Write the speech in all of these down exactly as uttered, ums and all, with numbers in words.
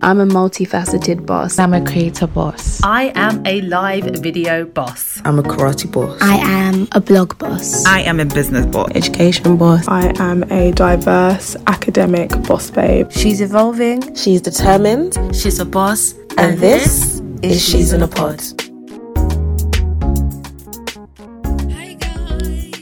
I'm a multifaceted boss. I'm a creator boss. I am a live video boss. I'm a karate boss. I am a blog boss. I am a business boss. Education boss. I am a diverse academic boss babe. She's evolving. She's determined. She's a boss. And, and this is She's in a Pod. Hi guys.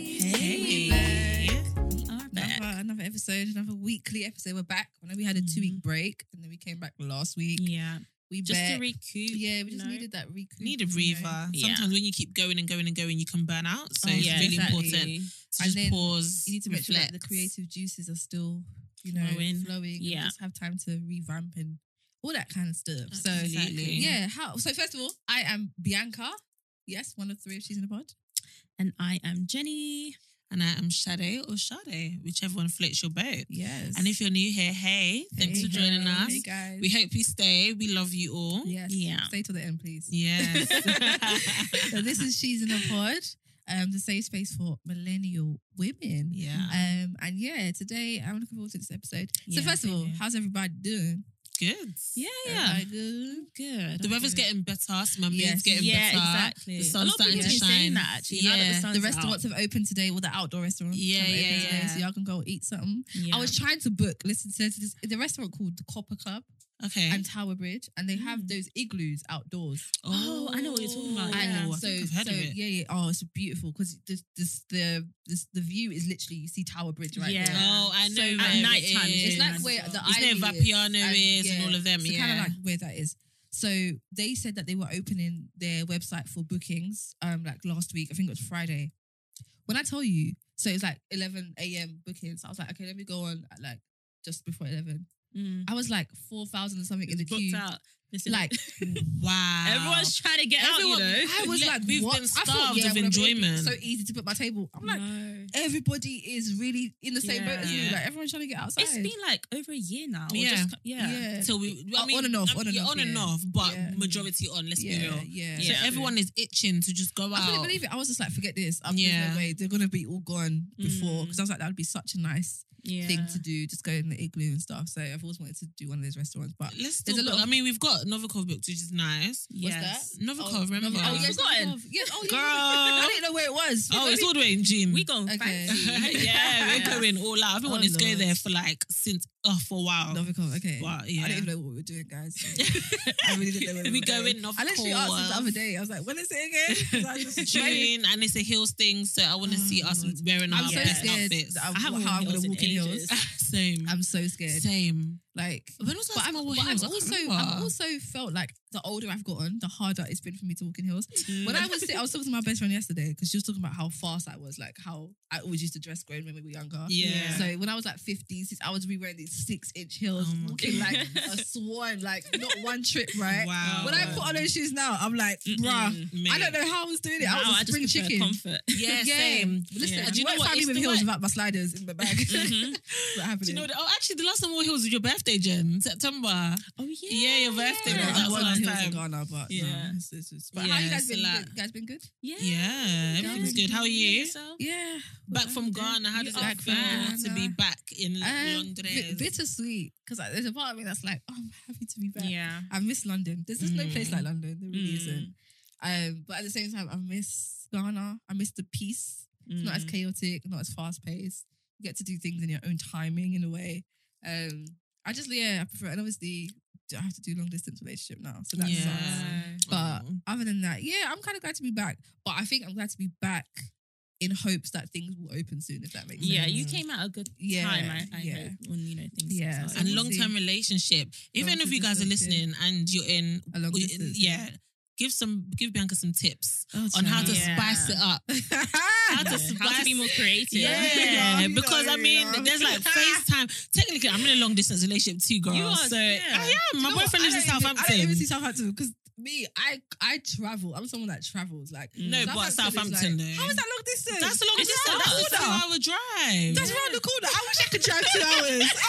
Hey. We are back. Another, another episode, another weekly episode. We're back. I know we had a two week break and then we came back last week. Yeah. We just back. to recoup. Yeah, we just no? needed that recoup. Need a breather. You know? Yeah. Sometimes when you keep going and going and going, you can burn out. So oh, it's yeah, really exactly. important to and just pause. You need to make reflect. sure that the creative juices are still, you know, flowing. flowing yeah. and just have time to revamp and all that kind of stuff. Absolutely. So yeah, how so first of all, I am Bianca. Yes, one of three if she's in the pod. And I am Jenny. And I am Sade or Sade, whichever one floats your boat. Yes. And if you're new here, hey, thanks hey, for joining hey, us. Hey guys. We hope you stay. We love you all. Yes. Yeah. Stay till the end, please. Yes. So this is She's in a Pod, um, the safe space for millennial women. Yeah. Um, and yeah, today I'm looking forward to this episode. So Yeah, first of all, yeah. how's everybody doing? Good. Yeah, yeah. Everybody good? Good. The weather's good. getting better. So my mood's Yes. getting Yeah, better. exactly. The A sun's lot of starting people to have been saying shine. that, actually, Yeah. now that the sun's The restaurants out. have opened today, all the outdoor restaurants. Yeah, have yeah, opened today, yeah. so y'all can go eat something. Yeah. I was trying to book, listen to this, the restaurant called the Copper Club Okay. and Tower Bridge, and they have Mm. those igloos outdoors. Oh, I know what you're talking about. And Yeah. I so, think I've heard so of it. yeah, yeah. Oh, it's beautiful because this, this, the, this, the view is literally you see Tower Bridge right Yeah. there. Oh, I know. So where at it night time, is. It's like nice where as the well. It's near Ivy Vapiano is and all of them, so yeah. kind of like where that is. So they said that they were opening their website for bookings, um, like last week. I think it was Friday. When I tell you, so it's like eleven a.m. bookings. I was like, okay, let me go on at like just before eleven. Mm. I was like four thousand or something in the Booked queue. out. Listen, Like, Wow. everyone's trying to get Everyone- out, you know. I was Let- like, we've what? been I thought, starved yeah, of when I booked it, enjoyment. it's so easy to book my table. I'm like, No. everybody is really in the same boat as me. Yeah. Like everyone's trying to get outside. It's been like over a year now. or Yeah. Just, yeah. yeah. So we, I Uh, mean, on and off, I mean, on and yeah, off, on and yeah. off, but Yeah. majority on. Let's yeah, be real. yeah. So Yeah. everyone is itching to just go I couldn't out. believe it. I was just like, forget this. I'm Yeah. yeah. no way. They're gonna be all gone before Mm. because I was like, that would be such a nice Yeah. thing to do. Just go in the igloo and stuff. So I've always wanted to do one of those restaurants. But Let's There's still a lot book. of- I mean, we've got Novikov booked, which is nice. what's Yes. that? Novikov, remember? Novikov. Oh, Oh, yes, forgotten. Novikov. Yes, oh, Girl. yeah. I didn't know where it was. Oh, it's all the way in June. We gone Okay. fancy. yeah, we're Yeah. going all out. I've been Oh, wanting to go Lord. there for like since oh for a while. Novikov. Okay. Wow, I yeah. didn't even know what we were doing, guys. I really didn't know where we We were go going. in, of I literally asked this the course. other day. I was like, when is it again? 'Cause I was just June, and it's a heels thing, so I want to see Oh, us Lord. wearing I'm our so best scared outfits. that I'm, I haven't how I'm worn gonna heels walk in in heels. ages. Same, I'm so scared. same. Like, When was the but last I've, time I wore but heels? I've I can't also, remember. I've also felt like the older I've gotten, the harder it's been for me to walk in heels. When I was, I was talking to my best friend yesterday because she was talking about how fast I was, like how I always used to dress growing when we were younger. Yeah. So when I was like fifteen, I was re-wearing these six-inch heels, Oh my walking God. like a swan, like not one trip, right? Wow. When I put on those shoes now, I'm like, bruh, Mate. I don't know how I was doing it. Now I was a I just spring prefer chicken. comfort. Yeah, Yeah. same. Listen, Yeah. do Do you you know what? find me It's with the heels way- without my sliders in my bag? What's happening? Do you know what? Oh, actually, the last time I wore heels was your birthday, Jen. September. Oh yeah. Yeah, your birthday. Yeah, That I was wore the last heels time. in Ghana, but Yeah. no, it's, it's, it's, but Yeah, how you guys it's a been? lot. You guys been good? Yeah. Yeah, everything's good. How are you? Yeah. Back from Ghana. How does You it are feel back. to be back in Um, London? bit, bittersweet because like, there's a part of me that's like, oh, I'm happy to be back. Yeah. I miss London. There's just no place Mm. like London. There really Mm. isn't. Um, but at the same time, I miss Ghana. I miss the peace. It's not as Mm. chaotic, not as fast paced. You get to do things in your own timing in a way. Um, I just yeah, I prefer. And obviously, I have to do long distance relationship now, so that sucks. Yeah. But Oh. other than that, yeah, I'm kind of glad to be back. But I think I'm glad to be back in hopes that things will open soon, if that makes Yeah, sense. you came at a good Yeah, time, I, I yeah. hope, when, you know, things Yeah, start. so And we'll long see. term relationship. Even Long if you guys are distance, yeah. listening and you're in, A long w- distance, yeah, give some, give Bianca some tips Oh, on how to Yeah. spice it up. How to Yeah. spice How to be more creative. Yeah, You know, because you I mean, know. there's like FaceTime. Technically, I'm in a long distance relationship too, girl. You are, so yeah. I am. My You know what? boyfriend I lives in don't even- I don't Southampton. even see Southampton because me, I I travel. I'm someone that travels. Like No, but is Southampton, like, though. how is that long distance? That's a long It's distance. around That's a the corner. two-hour drive. That's around the corner. I wish I could drive two hours. I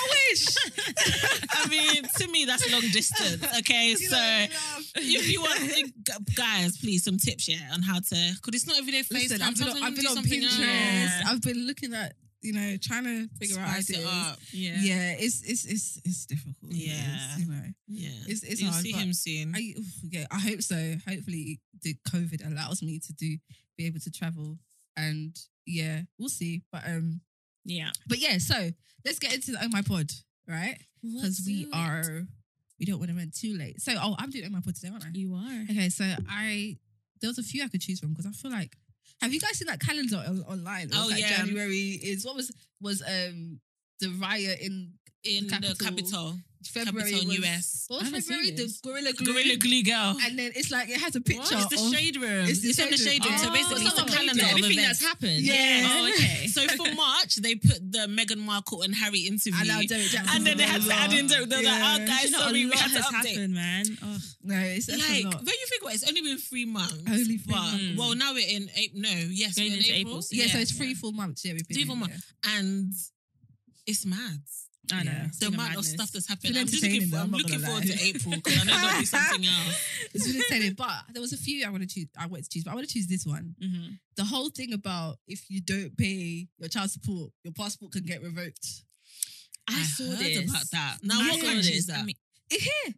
wish. I mean, to me, that's long distance. Okay, You so know, love. if you want, guys, please, some tips, yeah, on how to, because it's not everyday Listen, FaceTime. I've been, Sometimes on, I've you been do on something Pinterest. else. I've been looking at you know, trying to figure out Spice it ideas. up. Yeah. Yeah, it's it's it's it's difficult. It Yeah. is, you know, Yeah. it's it's You'll hard. see but him soon. I, oof, yeah, I hope so. Hopefully, the COVID allows me to do be able to travel, and yeah, we'll see. But um, Yeah. but yeah. So let's get into the Oh My Pod, right? Because we are we don't want to run too late. So oh, I'm doing Oh My Pod today, aren't I? You are. Okay, so I there was a few I could choose from because I feel like have you guys seen that calendar on, online? It was Oh, like yeah. January is what was was um the riot in In the capital. capital. February Capital was, U S. What I was haven't February? seen The this. Gorilla Glue. Gorilla Glue Girl. And then it's like it has a picture. What? It's the of, shade room. It's It's, the in the shade shade room. room. So Oh, basically, it's a someone calendar made it. of Everything events. that's happened. Yeah. Oh, okay. So for March, they put the Meghan Markle and Harry interview. And now Derek Jackson. And then they had to add in Derek. They were like, Yeah. oh, guys, You know, sorry, a we lot had to has update. happened, man. Oh. No, it's that's Like, a lot. when you think about it, it's only been three months. Only three but, months. Well, now we're in April. No, yes, Going we're in into April. April, so Yeah, so yeah, it's three yeah. full months. Yeah, we've been Three in, full months. yeah. And it's mad. I know. Yeah. It's The been a amount of madness. stuff that's happened. Been I'm just looking, entertaining, for, though, I'm I'm not looking gonna forward lie. to April because I know there'll be something else. It's been entertaining, but there was a few I want to choose. I wanted to choose, but I want to choose this one. Mhm. The whole thing about if you don't pay your child support, your passport can get revoked. I, I saw heard this. about that. Now, I what saw country this. is that? I mean, It's here.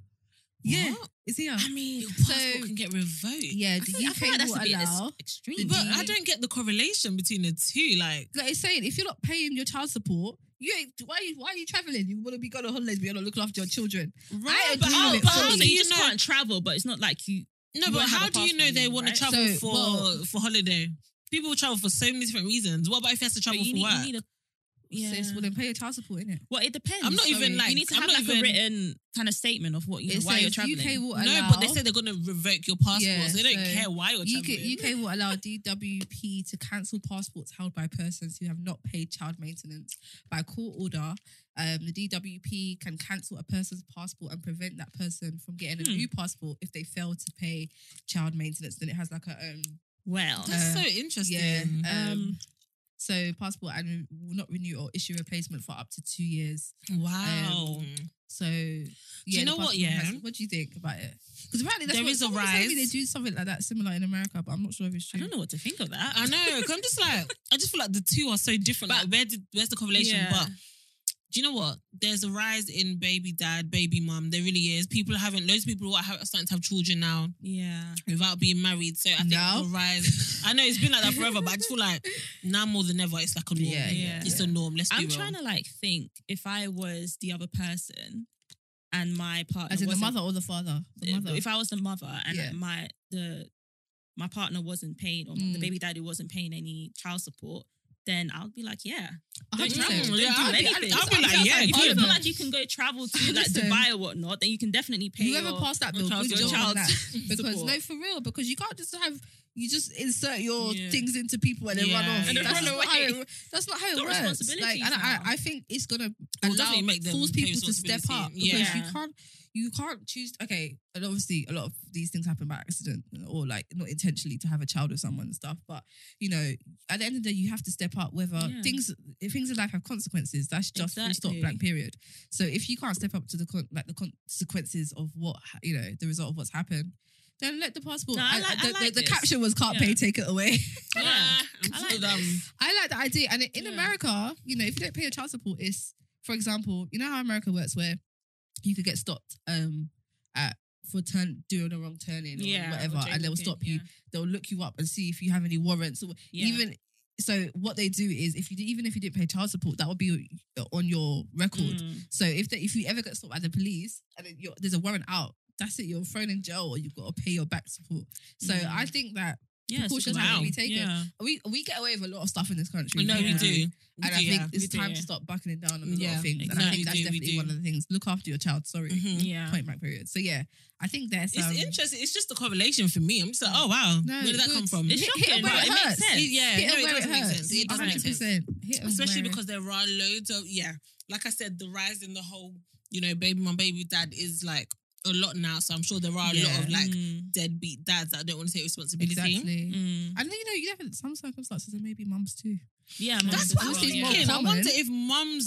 Yeah, What? it's here. I mean, Your So- passport can get revoked. Yeah, I the feel, I U feel K like that's will a bit ex- allow. extreme. But the- I don't get the correlation between the two. Like, Like it's saying, if you're not paying your child support, you ain't. Why? Why are you traveling? You want to be going on holidays, but you're not looking after your children. right? agree But how, with it but fully. how so do you you just know? can't travel, but it's not like you. No, you but won't have how a do you know passport they anymore, want to right? travel So, for well- for holiday? People travel for so many different reasons. What about if he has to But travel you for need, work? you need a. Yeah. Sis, well then pay your child support, innit? Well, it depends. I'm not even, Sorry. like- you need to I'm have not like even- a written kind of statement of what you know It why you're says traveling. U K will no, allow. but they say they're going to revoke your passport, Yeah, so they don't so care why you're U K, traveling. U K will allow D W P to cancel passports held by persons who have not paid child maintenance. By court order, um, the D W P can cancel a person's passport and prevent that person from getting a Hmm. new passport if they fail to pay child maintenance. Then it has like a um, Well, That's Uh, so interesting. yeah, um, um, so passport and will not renew or issue a replacement for up to two years. Wow. Um, So yeah, you the know what, passport yeah? has- what do you think about it? Because apparently that's There what, is a someone was telling me rise. They do something like that similar in America, but I'm not sure if it's I true. don't know what to think of that. I know. 'Cause I'm just like, I just feel like the two are so different. But- like, where did where's the correlation? Yeah. But do you know what? There's a rise in baby dad, baby mum. There really is. People are having loads of people are ha- starting to have children now Yeah. without being married. So I think Now? the rise. I know it's been like that forever, but I just feel like now more than ever, it's like a norm. Yeah, yeah, It's yeah. a norm. Let's be I'm real. trying to like think if I was the other person and my partner As in the wasn't- mother or the father? The mother. If I was the mother and Yeah. my the my partner wasn't paying or the Mm. baby daddy wasn't paying any child support, then I'll be like, yeah. A Don't hundred do percent. anything. Yeah, Don't I'll do be- anything. I'll be If like, you yeah, feel give feel them. like you can go travel to like Listen. Dubai or whatnot, then you can definitely pay Whoever your, passed that your bill, child good support. job on that. Child Because support. no, for real, because you can't just have you just insert your Yeah. things into people and then run Yeah, off. and then that's, run not how away. it, that's not how it Got works. responsibilities Like, and I, now. I think it's gonna will allow definitely make them force pay people to step responsibility. up because Yeah. you can't you can't choose. Okay, and obviously a lot of these things happen by accident or like not intentionally to have a child with someone and stuff. But you know, at the end of the day, you have to step up. Whether Yeah. things if things in life have consequences, that's just full stop Exactly. blank period. So if you can't step up to the con- like the consequences of what ha- you know the result of what's happened, then let the passport. No, I and- like- and I the, like the, the this. caption was "Can't Yeah. pay, take it away." Yeah, I'm I so like dumb. this. I like the idea, and in Yeah. America, you know, if you don't pay your child support, it's for example, you know how America works, where you could get stopped um at for turn doing a wrong turning or Yeah, whatever, or and they'll jaywalking, stop you. yeah. They'll look you up and see if you have any warrants. Or Yeah. Even so, what they do is if you do, even if you didn't pay child support, that will be on your record. Mm. So if they, if you ever get stopped by the police and then you're, there's a warrant out, that's it. You're thrown in jail or you've got to pay your back support. So Mm. I think that Yeah, it's a precautions good have to be idea. taken. Yeah. we we get away with a lot of stuff in this country. No, we Yeah. do. And I Yeah. think it's we time do. to stop buckling down on a lot Yeah, of things. And no, I we think that's do, we definitely do. one of the things. Look after your child. Sorry. Mhm. Yeah. Point blank period. So yeah, I think there's It's um, interesting. It's just a correlation for me. I'm just like, oh wow, No, where did that good. come from? It's hit, shocking, hit 'em where but it it makes hurts. sense. It- yeah, hit no, 'em it where does it make hurts. sense. It does one make hundred sense. percent. Hit 'em Especially where- because there are loads of yeah, like I said, the rise in the whole, you know, baby mum, baby dad is like a lot now. So I'm sure there are a lot of Yeah. like Mm. deadbeat dads that don't want to take responsibility. exactly. Mm. And you know, you have some circumstances there may be mums too. Yeah, That's mums what as I'm well, Which is yeah. more thinking. I common. wonder if mums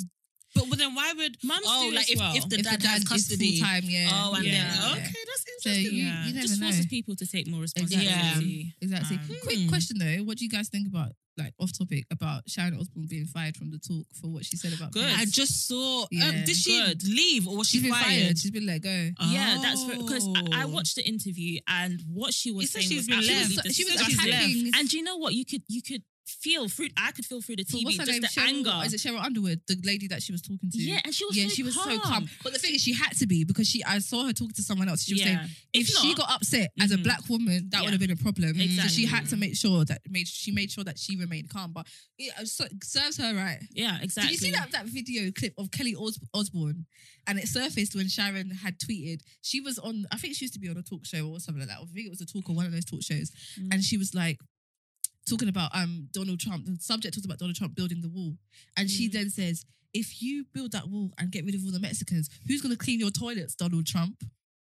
But, but then why would Mums oh do like as if, well. if the If dad the has dad is custody? full time, yeah. Oh, and Yeah. then okay, Yeah. that's So interesting. you- Yeah, you never just know. forces people to take more Exactly. responsibility. Exactly. Um, Quick Hmm. question though: what do you guys think about, like, off topic, about Sharon Osbourne being fired from the talk for what she said about? Good. Prince? I just saw. Yeah. Um, did she Good. leave or was she She's been fired? fired. She's been let go. Yeah, that's because I, I Oh. watched the interview and what she was It said saying she's was been absolutely left. She was She's left. attacking. And do you know what? You could you could feel through. I could feel through the So T V what's her just name? the Cheryl, anger. Is it Cheryl Underwood, the lady that she was talking to? Yeah, and she was yeah, so she was so calm. calm. But the thing is, she had to be, because she I saw her talking to someone else. She was Yeah. saying if, If she not- got upset as a Mhm. black woman, that Yeah. would have been a problem. So Exactly. she had to make sure that made she made sure that she remained calm. But it uh, so- serves her right. Yeah, exactly. Did you see that that video clip of Kelly Os- Osbourne? And it surfaced when Sharon had tweeted. She was on, I think she used to be on a talk show or something like that. I think it was a talk or one of those talk shows. Mm. And she was like talking about um Donald Trump. The subject was about Donald Trump building the wall. And she Mm. then says, if you build that wall and get rid of all the Mexicans, who's going to clean your toilets, Donald Trump?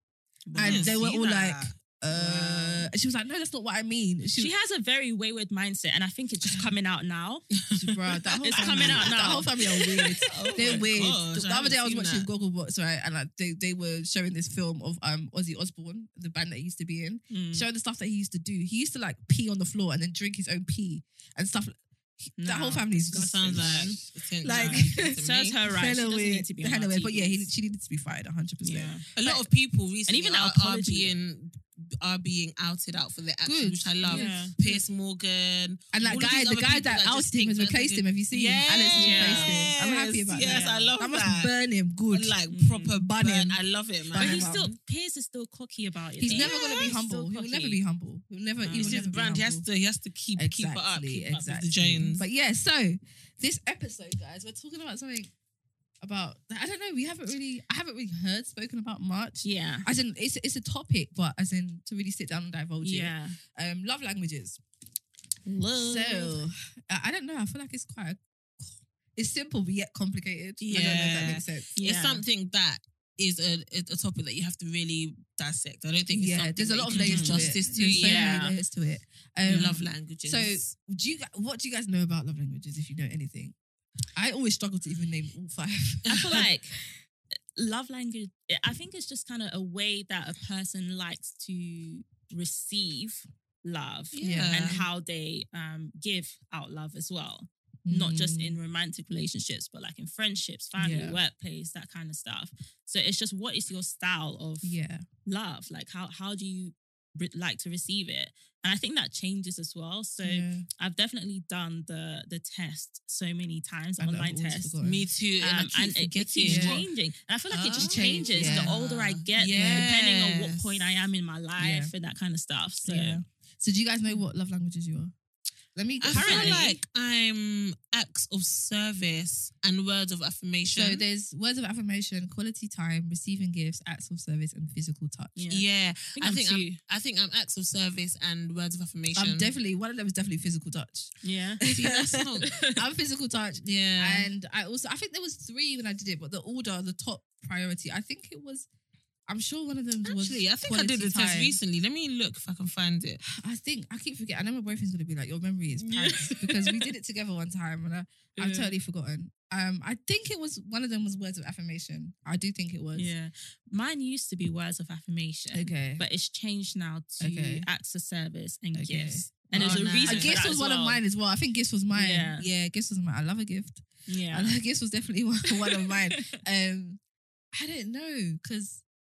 And didn't they were see all that. like, uh, and she was like, no, that's not what I mean. She has a very wayward mindset, and I think it's just coming out now. Bruh, that whole It's family, coming out That now. whole family are weird. They're my weird. gosh, the I other day I was haven't watching seen that. Gogglebox, right, and like they, they were showing this film of um Ozzy Osbourne, the band that he used to be in, Mm. showing the stuff that he used to do. He used to like pee on the floor and then drink his own pee and stuff. He- That No. whole family's That sounds like attention Like, to Serves me. her right. She hella doesn't weird. need to be on Hella our weird. But yeah, he, T Vs. she needed to be fired one hundred percent. Yeah. A lot of people recently even are, that are apology. being are being outed out for their actions, Good. which I love. Yeah. Piers Morgan, And that all of guy, these the other guy people that just ousted him has think that replaced they him. Have you seen? Yes, Alex has replaced him. I'm happy about yes, that. I love I must that. burn him good. Like Mm. proper Bun burn. him. I love it, man. But Bun he's him still up. Piers is still cocky about it. He's though. never going to be He's humble. still He will never cocky. be humble. He'll never. No. He It's will his never brand. Be He has humble. to. He has to keep keep it up. Keep up with the Jones. But yeah, so this episode, guys, we're talking about something about, I don't know, we haven't really, I haven't really heard spoken about much. Yeah. As in, it's it's a topic, but as in to really sit down and divulge Yeah. it. Um, love languages. Love. So I I don't know. I feel like it's quite, a, it's simple but yet complicated. I don't know if Yeah. that makes sense. Yeah. It's something that is a, a topic that you have to really dissect. I don't think it's Yeah, something there's a that lot you of can layers do to justice it. to. There's so Yeah, many layers to it. You Um, love languages. So, do you gu- what do you guys know about love languages? If you know anything, I always struggle to even name all five. I feel like love language, I think it's just kind of a way that a person likes to receive love Yeah. and how they um, give out love as well. Not just in romantic relationships, but like in friendships, family, Yeah. workplace, that kind of stuff. So it's just, what is your style of yeah, love? Like how how do you re- like to receive it? And I think that changes as well. So yeah. I've definitely done the the test so many times, the And I've online always test. forgotten. me too. And I Um, keep and it, it forgetting. keeps Yeah. changing. And I feel like it just Oh, changes yeah. the older I get, depending on what point I am in my life and that kind of stuff. So Yeah. So do you guys know what love languages you are? Let me. I Apparently- feel like I'm acts of service and words of affirmation. So there's words of affirmation, quality time, receiving gifts, acts of service, and physical touch. yeah. yeah, think I I'm think two. I'm, I think I'm acts of service and words of affirmation. I'm definitely one of them is definitely physical touch. Yeah. See, that's not- I'm physical touch. yeah. And I also, I think there was three when I did it, but the order, the top priority, I think it was, I'm sure one of them was Actually, I think I did the quality test time. recently. Let me look if I can find it. I think, I keep forgetting. I know my boyfriend's going to be like, your memory is Yeah. pants because we did it together one time and I, I've Yeah. totally forgotten. Um, I think it was, one of them was words of affirmation. I do think it was. Yeah. Mine used to be words of affirmation. Okay. But it's changed now to Okay. acts of service and Okay. gifts. And Oh, there's a nice. reason A for gift that was as one well. of mine as well. I think gifts was mine. Yeah. Yeah, gifts was mine. I love a gift. Yeah. I love gifts was definitely one, one of mine. Um, I don't know because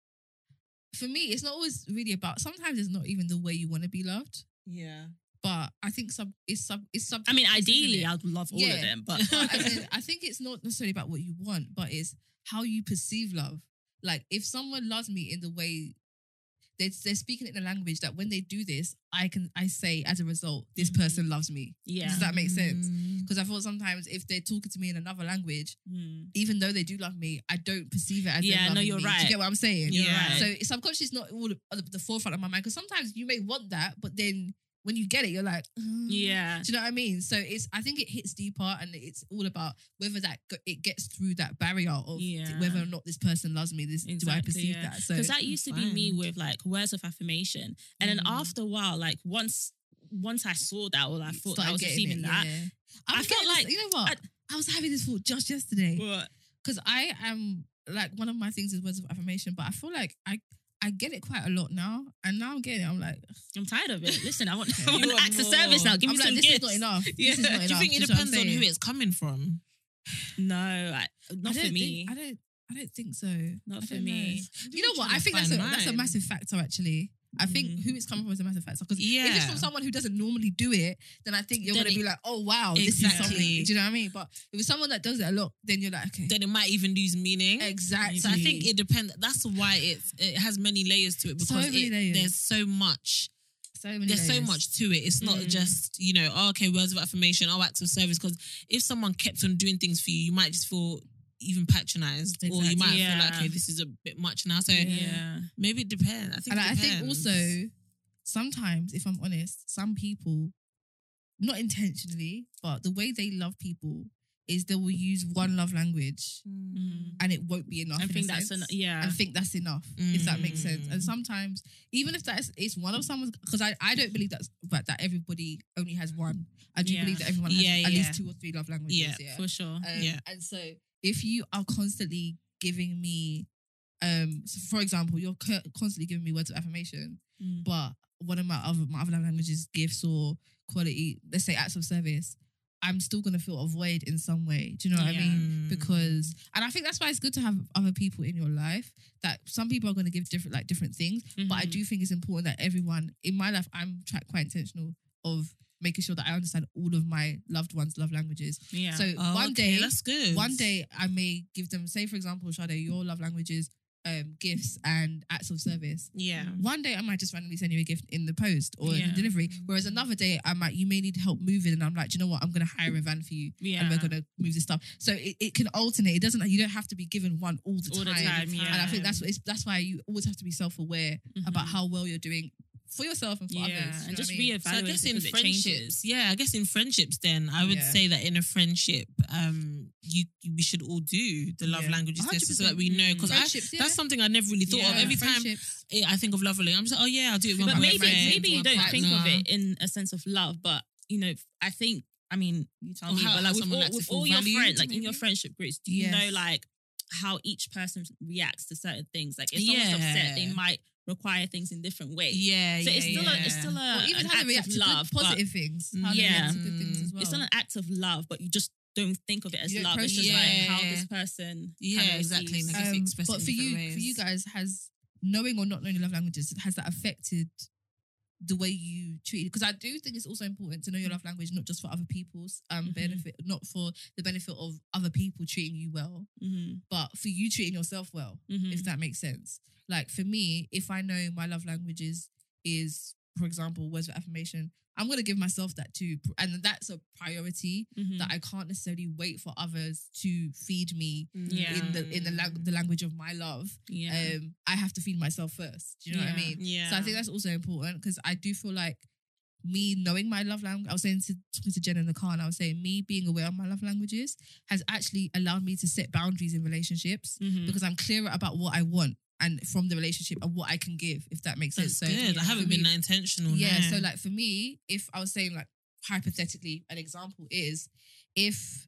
for me, it's not always really about. Sometimes it's not even the way you want to be loved, Yeah. but I think sub it's sub it's sub. I mean, isn't ideally, it? I'd love all Yeah. of them, but But as in, I think it's not necessarily about what you want, but it's how you perceive love. Like if someone loves me in the way they they're speaking it in a language that when they do this, I can I say as a result, this Mhm. person loves me. yeah. Does that make sense? Mm. Because I thought sometimes if they're talking to me in another language, Mm. even though they do love me, I don't perceive it as Yeah, them no, loving you're me. Do right. you get what I'm saying? You're Yeah. right. So subconscious is not all at the forefront of my mind because sometimes you may want that, but then when you get it, you're like, mm. Yeah. Do you know what I mean? So it's I think it hits deeper and it's all about whether that go- it gets through that barrier of Yeah. whether or not this person loves me. This do I Exactly, perceive yeah. that? So Because that used to be me fine. with like words of affirmation. And then Mm. after a while, like once once I saw that or I thought I started was getting receiving it, that, yeah. I was felt getting like- this- you know what? I, was having this thought just yesterday. what? because I am like one of my things is words of affirmation, but I feel like I I get it quite a lot now, and now I'm getting it. I'm like, I'm tired of it. Listen, I want, Yeah. I want You an want act of more. service now. Give I'm me like, some this gifts. is not enough. Yeah. This is not Do enough. you think it Do you know what I'm depends on who saying? it's coming from? No, I, I not don't for me. Think, I don't. I don't think so. Not I for don't me. know. You know what? I think that's a, that's a massive factor. Actually, I think Mm. who it's coming from is a massive factor. Because if Yeah. it's from someone who doesn't normally do it, then I think you're Then gonna it- be like, oh wow, this is something. Exactly. Do you know what I mean? But if it's someone that does it a lot, then you're like, okay, Then it might even lose meaning. exactly. So I think it depends. That's why it's it has many layers to it because many it, layers. there's so much. so many There's so layers. much to it. It's not Mm. just you know, oh, okay, words of affirmation, oh, acts of service. Because if someone kept on doing things for you, you might just feel even patronized, or you Exactly. might feel Yeah. like, okay, this is a bit much now. So Yeah. maybe it depends. I think. And it I think depends. also sometimes, if I'm honest, some people, not intentionally, but the way they love people is they will use one love language Mm. and it won't be enough. I in a think that's sense. an, yeah. And think that's enough, if that makes sense. Mm. And sometimes, even if that's it's one of someone's, because I, I don't believe that's but that everybody only has one. I do Yeah. believe that everyone has Yeah, at yeah. least two or three love languages. Yeah, Yeah, for sure. Um, Yeah. And so if you are constantly giving me, um, so for example, you're co- constantly giving me words of affirmation, Mm. but one of my other my other love languages, gifts or quality, let's say acts of service, I'm still gonna feel a void in some way. Do you know what I Yeah. mean? Because, and I think that's why it's good to have other people in your life. That some people are going to give different, like different things, but I Mhm. do think it's important that everyone in my life, I'm try, quite intentional of making sure that I understand all of my loved ones' love languages. Yeah. So Oh, one okay, day, that's good. one day I may give them, say for example, Sade, your love languages, um, gifts and acts of service. Yeah. One day I might just randomly send you a gift in the post or in Yeah. the delivery. Whereas another day I might, you may need help moving, and I'm like, do you know what? I'm gonna hire a van for you, Yeah. and we're gonna move this stuff. So it, it can alternate. It doesn't. You don't have to be given one all the All the time. time, yeah. And I think that's what it's, that's why you always have to be self aware about Mhm. how well you're doing for yourself and for Yeah, others. You and know just what I mean? reevaluate. So I guess in because it changes. friendships, yeah, I guess in friendships, then I would Yeah. say that in a friendship, um, you, you we should all do the love Yeah. languages test so that we one hundred percent. know. Because Friendships, yeah. that's something I never really thought of. Yeah. Every time Friendships. I I think of love language, I'm just like, oh yeah, I'll do it with But my maybe friend, maybe you my don't think of partner. it in a sense of love, but you know, I think I mean you tell Or me, how- but how like with someone all, likes to with feel all your valued, friends, like in your maybe? friendship groups, do you Yes. know like how each person reacts to certain things? Like if someone's Yeah. upset, they might require things in different ways. Yeah, So yeah, it's still yeah. a it's still a Or even an how they act react of to good, love, but positive things. How they Yeah. react to good things as well. it's still an act of love, but you just don't think of it as You don't love. It's just process like it. how Yeah. this person Yeah, kinda exactly. receives. Like, I guess Um, express it but in for you, different for you ways. guys, has knowing or not knowing your love languages, has that affected the way you treat it? Because I do think it's also important to know your love language, not just for other people's um Mhm. benefit, not for the benefit of other people treating you well, Mhm. but for you treating yourself well, Mhm. if that makes sense. Like for me, if I know my love languages is, for example, words of affirmation, I'm gonna give myself that too, and that's a priority Mhm. that I can't necessarily wait for others to feed me Yeah. in the in the, lang- the language of my love. Yeah. Um, I have to feed myself first. Do you know what I Yeah. mean? Yeah. So I think that's also important because I do feel like me knowing my love language, I was saying to, talking to Jen in the car, and I was saying me being aware of my love languages has actually allowed me to set boundaries in relationships Mhm. because I'm clearer about what I want and from the relationship and what I can give, if that makes That's sense. So good. yeah, I haven't for been me- that intentional. yeah, no. so like for me, if I was saying like hypothetically, an example is if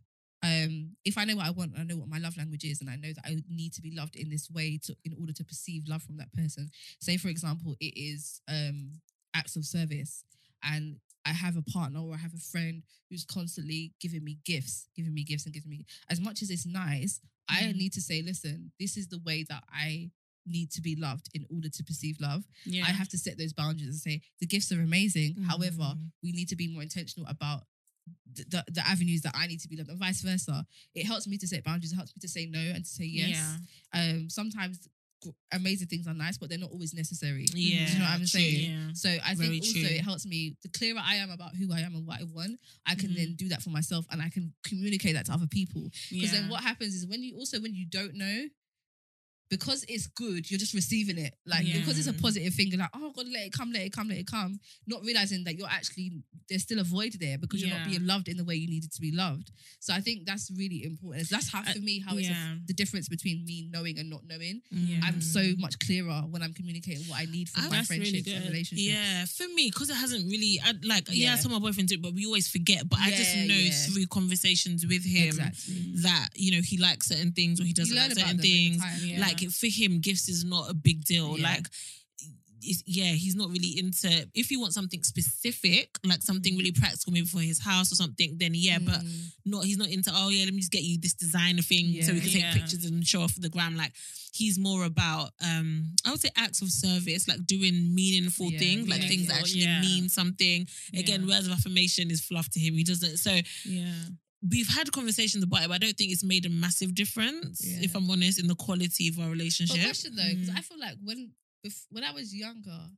um if I know what I want, and I know what my love language is, and I know that I need to be loved in this way to in order to perceive love from that person. Say for example, it is um acts of service, and I have a partner or I have a friend who's constantly giving me gifts, giving me gifts and giving me, as much as it's nice, I Mhm. need to say, listen, this is the way that I need to be loved in order to perceive love. Yeah. I have to set those boundaries and say the gifts are amazing. Mm. However, we need to be more intentional about the, the, the avenues that I need to be loved and vice versa. It helps me to set boundaries. It helps me to say no and to say yes. Yeah. Um, sometimes gr- amazing things are nice, but they're not always necessary. Yeah, Do you know what I'm true. saying? Yeah. So I think Very also true. it helps me, the clearer I am about who I am and what I want, I can Mhm. then do that for myself and I can communicate that to other people. Because Yeah. then what happens is when you also, when you don't know, because it's good, you're just receiving it. Like, Yeah. because it's a positive thing, you're like, oh God, let it come, let it come, let it come. Not realizing that you're actually, there's still a void there because you're not Yeah. being loved in the way you needed to be loved. So I think that's really important. That's how, for me, how it's yeah. a, the difference between me knowing and not knowing. Yeah. I'm so much clearer when I'm communicating what I need from Oh, my that's really friendships and good. relationships. Yeah, for me, because it hasn't really, I, like, yeah, Yeah. some of my boyfriends do it, but we always forget. But I just Yeah, know yeah. through conversations with him Exactly. that, you know, he likes certain things or he doesn't You like learn about certain them over things. time. Yeah. Like, for him, gifts is not a big deal. Yeah. Like, it's, yeah, he's not really into, if you want something specific, like something really practical, maybe for his house or something, then yeah, but Mm. not, he's not into, oh yeah, let me just get you this designer thing so we can Yeah. take pictures and show off the gram. Like, he's more about, um, I would say acts of service, like doing meaningful Yeah, things, like yeah, things that yeah. actually Yeah. mean something. Again, Yeah. words of affirmation is fluff to him. He doesn't, so Yeah. we've had conversations about it, but I don't think it's made a massive difference, Yeah. if I'm honest, in the quality of our But relationship. question though, because Mm. I feel like when bef- when I was younger,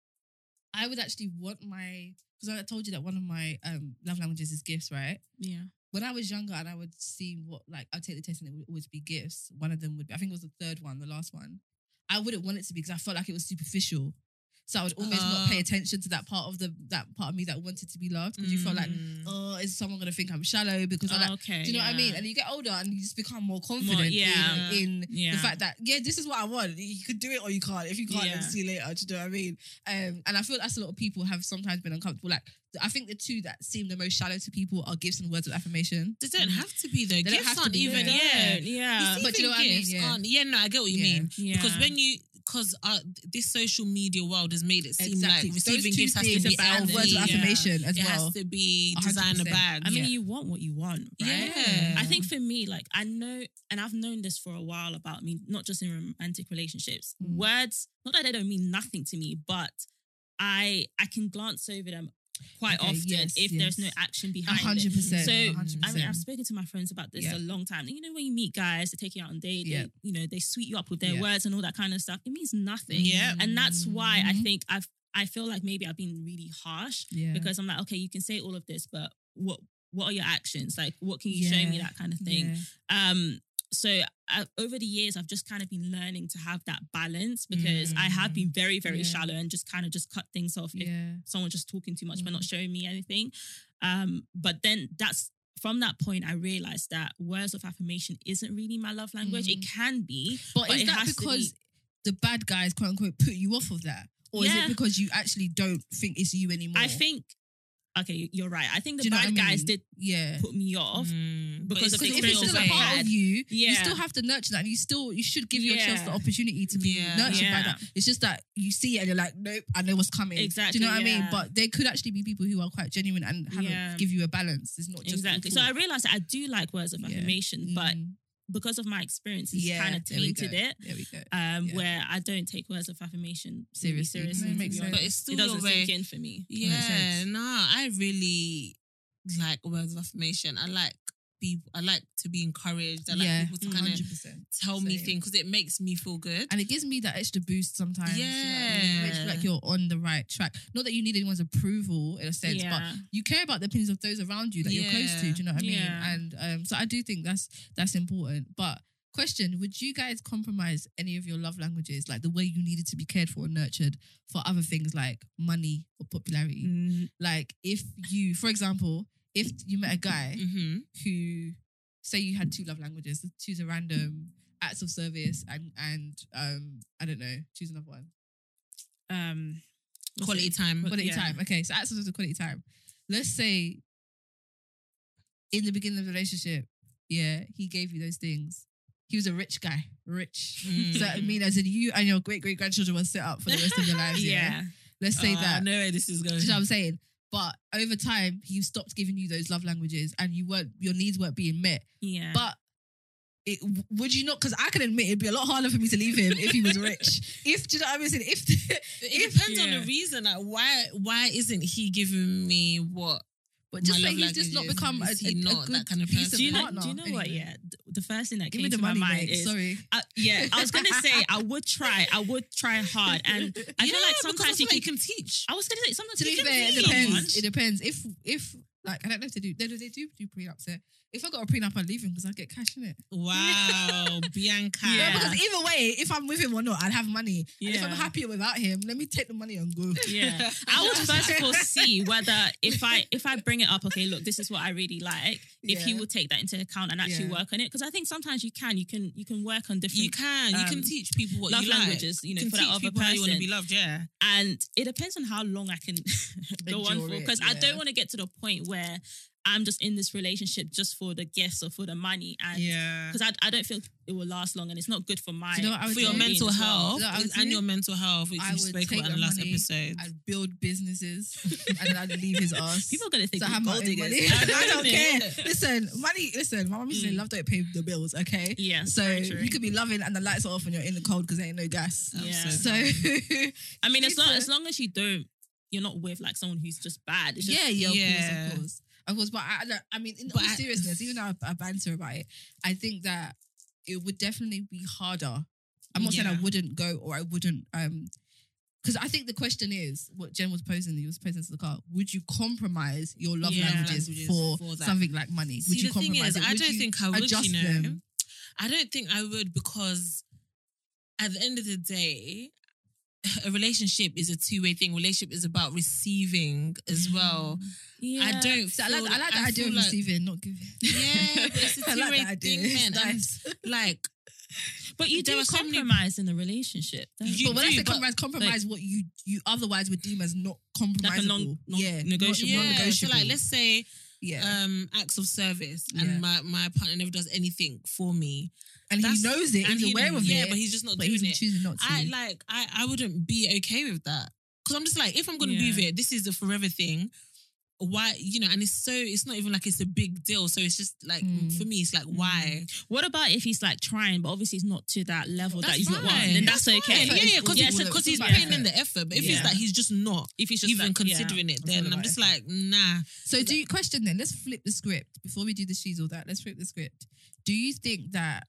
I would actually want my, because I told you that one of my um, love languages is gifts, right? Yeah. When I was younger and I would see what, like, I'd take the test and it would always be gifts. One of them would be, I think it was the third one, the last one. I wouldn't want it to be because I felt like it was superficial. So I would almost not Uh. pay attention to that part of the that part of me that wanted to be loved because you felt like, Mm. oh, is someone gonna think I'm shallow because I like. Okay. Do you know what I mean? yeah. And you get older and you just become more confident yeah. in, in Yeah. the fact that, yeah, this is what I want. You could do it or you can't. If you can't, Yeah. then see you later. Do you know what I mean? Um, and I feel that's a lot of people have sometimes been uncomfortable. Like, I think the two that seem the most shallow to people are gifts and words of affirmation. They don't have to be though. don't Gifts have to aren't be, even, yeah. yeah. Yeah. You see, But do you know what I mean? gifts Yeah. aren't, yeah, no, I get what you Yeah. mean. Yeah. Because when you, because uh, this social media world has made it seem Exactly. like Those receiving two gifts has to things be are L V, words of yeah. affirmation as It well. has to be one hundred designer percent. bags. I mean, Yeah. you want what you want, right? Yeah. I think for me, like, I know, and I've known this for a while about me, not just in romantic relationships. Mm. Words, not that they don't mean nothing to me, but I I can glance over them quite Okay, often yes, if there's no yes. action A behind hundred it. percent. So, a hundred I mean, I've percent. spoken to my friends about this Yeah. a long time. And you know, when you meet guys, they take you out on date, Yeah. they, you know, they sweet you up with their Yeah. words and all that kind of stuff. It means nothing. Yeah. And that's why I Mhm. think I've, I feel like maybe I've been really harsh Yeah. because I'm like, okay, you can say all of this, but what, what are your actions? Like, what can you show me? Yeah. That kind of thing. Yeah. Um, so I, over the years, I've just kind of been learning to have that balance because I have been very, very Yeah. shallow and just kind of just cut things off if Yeah. someone's just talking too much but not Mm. showing me anything. Um, but then that's from that point, I realized that words of affirmation isn't really my love language. It Mm. can be, But, but is it that has to because be- the bad guys, quote unquote, put you off of that? Or is Yeah. it because you actually don't think it's you anymore? I think, okay, you're right. I think Do the you know bad what I guys mean? did Yeah. put me off. Mm, but because it's of a the Because if real it's still a experience way. I've part had. of you, you Yeah. still have to nurture that, and you still you should give yourself the Yeah. opportunity to be Yeah. nurtured by Yeah. that. It's just that you see it and you're like, nope, I know what's coming. Exactly, Do you know what I mean? yeah. But there could actually be people who are quite genuine and have Yeah. a, give you a balance. It's not just Exactly. all So I talk. realized that I do like words of Yeah. affirmation, but Mm. because of my experience, it's yeah, kind of there we tainted go. it. There we go. Um, Yeah. where I don't take words of affirmation really Seriously. seriously. No, it to makes be sense. honest. But it's still it doesn't your way. sink in for me. makes Yeah, sense. nah, I really like words of affirmation. I like people, I like to be encouraged. I like yeah, people to kind one of hundred percent. tell me Same. things because it makes me feel good. And it gives me that extra boost sometimes. You know what I mean? It makes you feel Yeah. like you're on the right track. Not that you need anyone's approval in a sense, Yeah. but you care about the opinions of those around you that you're close to. Yeah. Do you know what I mean? Yeah. And um, so I do think that's that's important. But question: would you guys compromise any of your love languages, like the way you needed to be cared for and nurtured, for other things like money or popularity? Mm, Like if you, for example, if you met a guy Mm-hmm. who, say you had two love languages, choose a random acts of service and and um I don't know, choose another one. um, what's Quality it? time. Quality Yeah. time. Okay, so acts of service and quality time. Let's say in the beginning of the relationship, yeah, he gave you those things. He was a rich guy, rich. Mm. So I mean, as in you and your great great grandchildren were set up for the rest of your lives. Yeah. Yeah. Let's say Uh, that. I know where this is going. Do you know what I'm saying? But over time, he stopped giving you those love languages, and you weren't your needs weren't being met. Yeah. But it, would you not? Because I can admit it'd be a lot harder for me to leave him if he was rich. If do you know what I'm saying? If it if- depends on yeah. the reason. Like, why? Why isn't he giving me what? but just My say love he's just not language is- become a, is a, he a not good that kind of piece person? do you know? partner. Do you know what? Anyway. Yeah, Th- the first thing that Give came me the to money, my mind mate. is Sorry. Uh, yeah, I was gonna say I would try. I would try hard, and I Yeah, feel like because I sometimes feel you like can. can teach. I was gonna say sometimes To you be can fair, it teach depends. someone. It depends. If if Like, I don't know if they do. They, they do do prenups here. If I got a prenup, I'd leave him because I'd get cash in it. Wow, Bianca. Yeah, Yeah. because either way, if I'm with him or not, I'd have money. And if I'm Yeah. happier without him, let me take the money and go. Yeah, I would first of all see whether if I if I bring it up, okay, look, this is what I really like. If he Yeah. will take that into account and actually Yeah. work on it, because I think sometimes you can, you can, you can work on different. You can. You can um, teach people what love you like. languages, you know, can for that teach other people how you want to person. be loved. Yeah. And it depends on how long I can go on Endure for, it, because I yeah. don't want to get to the point where I'm just in this relationship just for the gifts or for the money, and Yeah. because I, I don't feel it will last long, and it's not good for my Do you know what I would For your do? well-being mental as well. health You know what I would and do? your mental health, which I you would spoke take about in the the last money, episode. I'd build businesses and then I'd leave his ass. People are gonna think So I we're have my gold own diggers. money. I I don't don't know. care. Listen, money. Listen, my mum used to say, Mm. "Love don't pay the bills." Okay. Yeah, So very true. you could be loving and the lights are off and you're in the cold because there ain't no gas. Yeah. So I mean, as long It's a- as long as you don't, you're not with like someone who's just bad. It's just, yeah, yeah, of Yeah. course, of course, of course. But I, I- I mean, in But all I- seriousness, even though I, I banter about it, I think that it would definitely be harder. I'm not saying I Yeah. wouldn't go or I wouldn't. Um, because I think the question is what Jen was posing. He was posing to the car. Would you compromise your love Yeah. languages, Languages for, for that. something like money? Would See, you the thing compromise is, it? I Would don't you think I would, adjust you know. them? I don't think I would because at the end of the day, a relationship is a two-way thing. Relationship is about receiving as well. yeah. I don't So I feel like, I like the I idea feel of like- receiving, not giving. Yeah, but it's a I like two-way that idea. thing, It's man. And, nice. like, But you There do are so many- compromise in a relationship. don't You But when I do, say but, compromise, compromise what you you otherwise would deem as not compromisable. non- non- yeah, negotiable. not- yeah. So non-negotiable. like, let's say yeah, um, acts of service, Yeah. and my, my partner never does anything for me, and he that's- knows it, and he's he aware knows- of yeah, it, but he's just not but doing he's it. choosing not to. I like I I wouldn't be okay with that because I'm just like, if I'm gonna be Yeah. with it, this is a forever thing. Why, you know, and it's so it's not even like it's a big deal. So it's just like Mm. for me, it's like why? What about if he's like trying, but obviously it's not to that level that That's he's not fine. wanting? Then that's, That's okay. fine. Yeah, yeah, because Yeah, he's, so because it's he's all about putting in effort. the effort. But if Yeah. it's like he's just not If he's just even like, considering it, It's then all I'm about just effort. like, nah. So do you question then? Let's flip the script before we do the she's all that. Let's flip the script. Do you think that?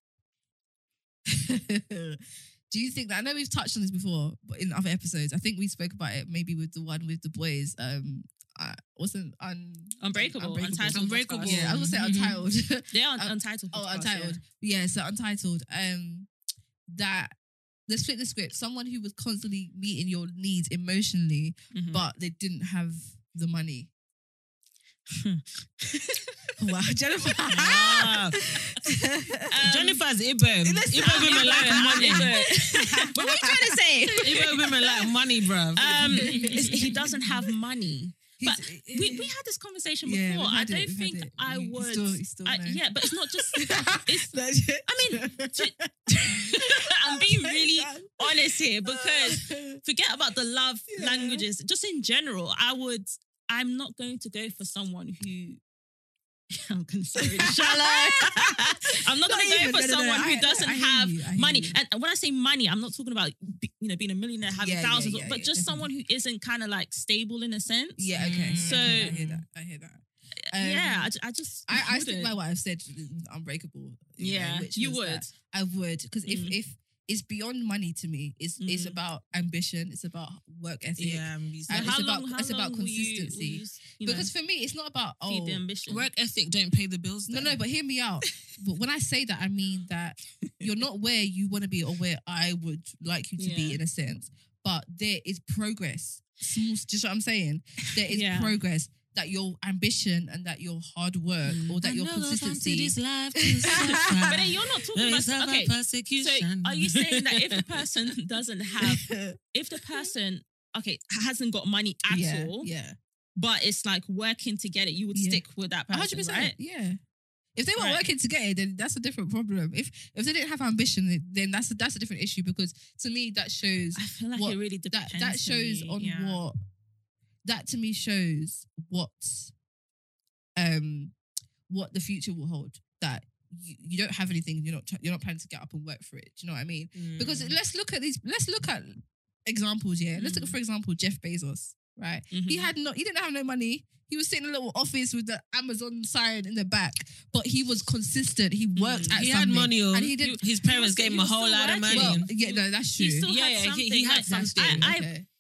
Do you think that? I know we've touched on this before, but in other episodes, I think we spoke about it. Maybe with the one with the boys. Um, I wasn't un Unbreakable, Untitled, Unbreakable. podcast. Yeah, I was gonna say Mhm. untitled. They are Um, untitled. Oh, podcast, Untitled. Yeah. so Untitled. Um, that let's flip the script. Someone who was constantly meeting your needs emotionally, yeah. Mhm. but they didn't have the money. Wow, Jennifer. Ah. Um, Jennifer's Igbo. listen, Igbo women Igbo, like I'm money. Igbo. What are you trying to say? Igbo women like money, bruv. Um, it's- he doesn't have money. But he's- we, we had this conversation Yeah, before. we've I had it, don't we've had think it. I You- you would. still- you still I- know. yeah, but it's not just. It's. Legit. I mean, I'm being really honest here because forget about the love Yeah. languages. Just in general, I would. I'm not going to go for someone who. I'm going to say really shallow. I'm not Not going to even, go for no, no, no, someone I- who doesn't I hear have you, I hear money. you. And when I say money, I'm not talking about be- you know being a millionaire, having Yeah, yeah, thousands, yeah, but yeah, just someone who isn't kind of like stable in a sense. Yeah. Okay. So- I hear that. I hear that. Um, yeah, I, ju- I just I, I stick wouldn't. by what I've said. Unbreakable. you know, Yeah, which you was would. that I would because if Mm. if it's beyond money to me, it's it's Mm. about ambition. It's about work ethic. yeah, I'm used to And that. it's about- it's about will you- will consistency. you, you know, Because for me, it's not about feed oh the ambition. Work ethic don't pay the bills. no then. no. But hear me out. But when I say that, I mean that you're not where you want to be or where I would like you to be Yeah. in a sense. But there is progress. Small, just what I'm saying. There is Yeah. progress. That your ambition and that your hard work or that I your know goes on to consistency. this life to but suffer. then you're not talking There about is never okay. So persecution. are you saying that if the person doesn't have, if the person okay hasn't got money at yeah, all, yeah, but it's like working to get it, you would Yeah. stick with that one person, hundred percent, right? yeah. If they weren't Right. working to get it, then that's a different problem. If if they didn't have ambition, then that's a, that's a different issue because to me that shows I feel like What- it really that depends. that to shows me, on yeah. what that to me shows what um what the future will hold. That you, you don't have anything. You're not tr- you're not planning to get up and work for it. Do you know what I mean? Mm. Because let's look at these. Let's look at examples. Yeah, let's look at, for example, Jeff Bezos. Right, he Mhm. had no. He didn't have no money. He was sitting in a little office with the Amazon sign in the back, but he was consistent. He worked at he had something. money, oh. and he did. His parents was- gave he him a was whole still lot of money. working. Well, yeah, no, that's true. He still Yeah, had yeah, he- something. he had like- something. I, I, okay.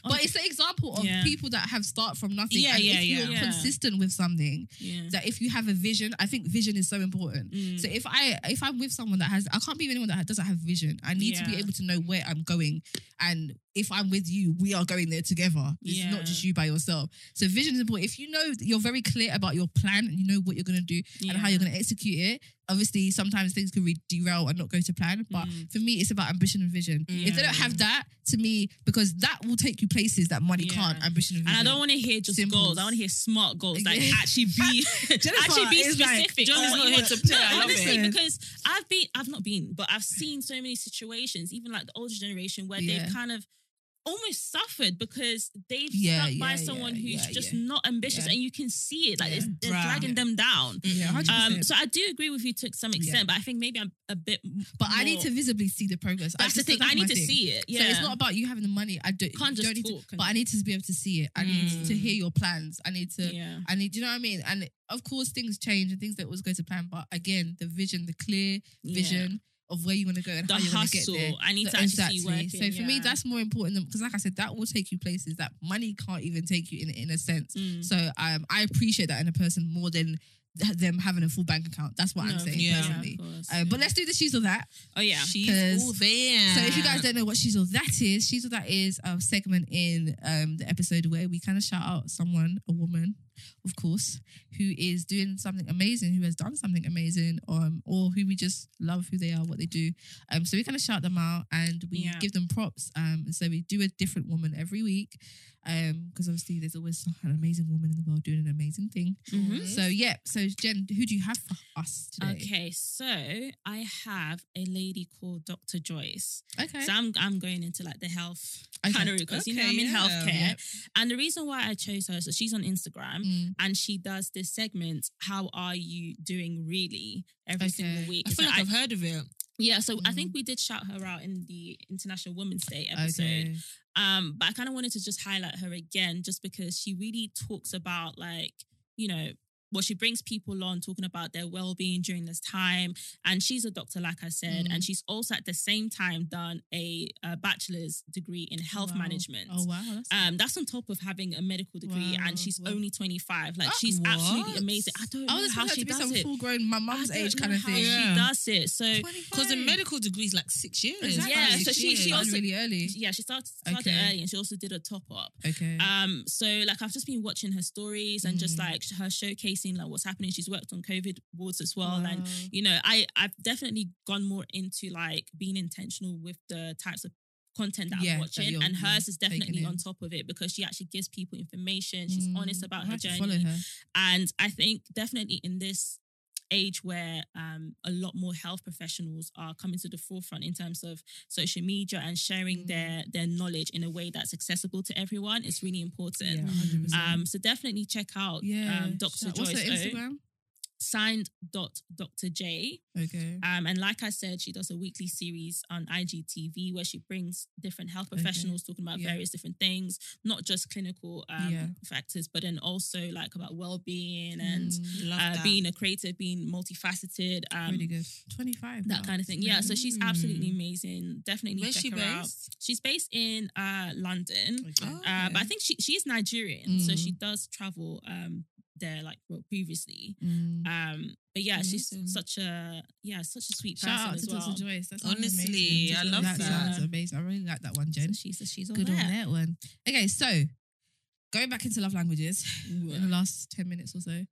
But it's an example of Yeah. people that have start from nothing. Yeah, and yeah, if you're yeah. Yeah. consistent with something, Yeah. that if you have a vision, I think vision is so important. Mm. So if I if I'm with someone that has, I can't be with anyone that doesn't have vision. I need to be Yeah. able to know where I'm going, and if I'm with you, we are going there together. It's Yeah. not just you by yourself. So vision is important. If you know that you're very clear about your plan and you know what you're going to do and how Yeah. you're going to execute it. Obviously, sometimes things can re- derail and not go to plan. But Mm. for me, it's about ambition and vision. If they don't Yeah. have that, to me, because that will take you places that money Yeah. can't. Ambition and And vision. I don't want to hear just Symbols. goals. I want to hear smart goals. Like Yeah. actually be, actually be is like, specific. John on is what not you here want. to play. No, I love honestly, it. because I've been, I've not been, but I've seen so many situations, even like the older generation, where Yeah. they've kind of almost suffered because they've Yeah, stuck by yeah, someone yeah, who's yeah, just yeah. not ambitious, Yeah. and you can see it. Like Yeah. it's, they're Right. dragging them down. Yeah, one hundred percent. Um, so I do agree with you to some extent, Yeah. but I think maybe I'm a bit. m- But I need more- to visibly see the progress. I That's the just- thing. that's I need my to thing. see it. Yeah, So it's not about you having the money. I do, Can't just don't need talk to, and- but I need to be able to see it. I need Mm. to hear your plans. I need to. Yeah. I need. Do you know what I mean? And of course, things change and things don't always go to plan. But again, the vision, the clear Yeah. vision of where you want to go and The how you're going to get hustle. there. I need The- to actually exactly. see working. So for me, yeah. that's more important than because, like I said, that will take you places that money can't even take you in in a sense. Mm. So um, I appreciate that in a person more than th- them having a full bank account. That's what I'm No, saying yeah. personally. of course. Um, but let's do the she's or that. Oh yeah. She's 'Cause- all there. So if you guys don't know what She's All That is, She's All That is a segment in um, the episode where we kind of shout out someone, a woman, of course, who is doing something amazing, who has done something amazing, um, or who we just love who they are, what they do. Um, so we kind of shout them out and we Yeah. give them props. Um, and so we do a different woman every week. Um, because obviously there's always an amazing woman in the world doing an amazing thing. Mhm. So yeah, so Jen, who do you have for us today? Okay, so I have a lady called Doctor Joyce. Okay. So I'm I'm going into like the health Okay. kind of route because you know Okay, I'm in yeah. healthcare, Yep. and the reason why I chose her, so she's on Instagram Mm. and she does this segment. How are you doing, really? Every Okay. single week. I feel So like I've heard of it. yeah, so I Mm. think we did shout her out in the International Women's Day episode. Okay. Um, but I kind of wanted to just highlight her again, just because she really talks about like, you know, well, she brings people on talking about their well-being during this time. And she's a doctor, like I said, Mm. and she's also at the same time done a, a bachelor's degree in health Wow. management. Oh wow. That's Um, that's on top of having a medical degree, Wow. and she's Wow. only twenty-five. Like Ah, she's absolutely what? amazing. I don't I know was how expecting she her to be does some it. full grown, my I mum's don't age know kind of how thing. Yeah. She does it. So Because the medical degree is like six years. Exactly. Yeah, Five so she- she years. also- really early. yeah, she started, started Okay. early, and she also did a top up. Okay. Um, so like I've just been watching her stories and just Mm. like her showcasing like what's happening. She's worked on COVID wards as well, and Wow. you know, I I've definitely gone more into like being intentional with the types of content that Yeah, I'm that watching, you're- and hers you're is definitely taking on in. top of it because she actually gives people information. She's Mm, honest about I her have to journey, follow her. and I think definitely in this age where um, a lot more health professionals are coming to the forefront in terms of social media and sharing Mm. their their knowledge in a way that's accessible to everyone, it's really important. Yeah, one hundred percent. Um, so definitely check out yeah. um, Doctor Shout- Joyce What's her O, Instagram? signed dot Doctor J. Okay. Um, and like I said, she does a weekly series on I G T V where she brings different health professionals talking about Yeah. various different things, not just clinical um, Yeah. factors, but then also like about well-being and Mm, Love uh, that. being a creative, being multifaceted, um, really good. twenty-five. that wow. kind of thing. Yeah, so she's Mm. absolutely amazing. Definitely Where's check she her out. based? She's based in uh, London. Okay. Oh. Uh, but I Okay. think she she is Nigerian, so Mm. she does travel um there like well, previously. Mm. Um, but yeah, she's Amazing. such a yeah such a sweet Shout person out as to well. Doctor Joyce. That sounds Honestly, amazing. I love that. that. sounds amazing. I really like that one, So Jen. she's she's all Good on there. that one. Okay, so going back into love languages in the last ten minutes or so,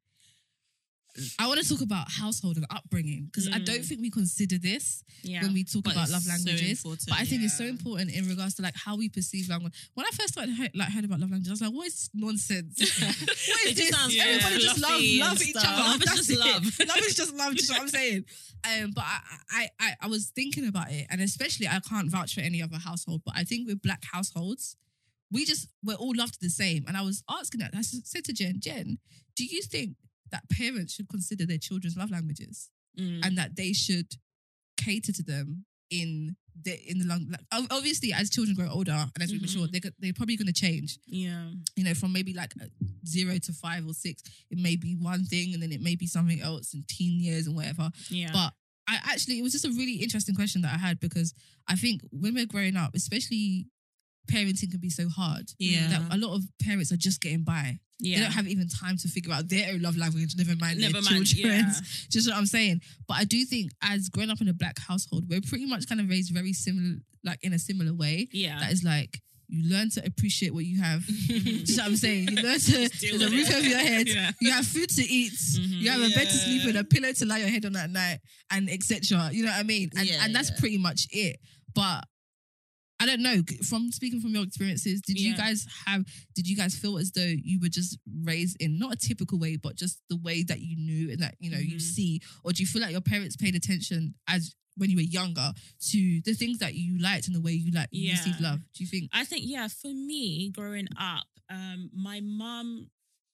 I want to talk about household and upbringing because I Mm. don't think we consider this Yeah, when we talk But about it's love so languages. important, but I think it's so yeah. important in regards to like how we perceive language. When I first started he- like heard about love languages, I was like, "What is this nonsense? what is It just this? sounds Everybody just love fluffy and love each stuff. other. Love is That's just it. love. Love is just love. Just what I'm saying." Um, but I, I I I was thinking about it, and especially I can't vouch for any other household, but I think with black households, we just we're all loved the same. And I was asking that. I said to Jen, Jen, do you think that parents should consider their children's love languages Mm. and that they should cater to them in the in the long? Like, ob- obviously, as children grow older and as we mature, Mhm. they're go- they're probably going to change. yeah, You know, from maybe like uh, zero to five or six, it may be one thing, and then it may be something else in teen years and whatever. yeah. But I actually, it was just a really interesting question that I had because I think when we're growing up, especially parenting can be so hard. Yeah. That a lot of parents are just getting by. Yeah. They don't have even time to figure out their own love language, never mind Never their mind, children's. yeah. Just what I'm saying. But I do think as growing up in a black household, we're pretty much kind of raised very similar, like in a similar way. Yeah. That is like, you learn to appreciate what you have. Do you know what I'm saying? You learn to, deal there's a with roof it. over your head. Yeah. You have food to eat. Mhm. You have a bed to Yeah. sleep in, a pillow to lie your head on at night, and et cetera. You know what I mean? And, Yeah, and that's yeah. pretty much it. But I don't know. From speaking from your experiences, did you Yeah. guys have? Did you guys feel as though you were just raised in not a typical way, but just the way that you knew and that you know you Mhm. see, or do you feel like your parents paid attention as when you were younger to the things that you liked and the way you like you Yeah. received love? Do you think? I think, yeah, for me, growing up, um, my mum,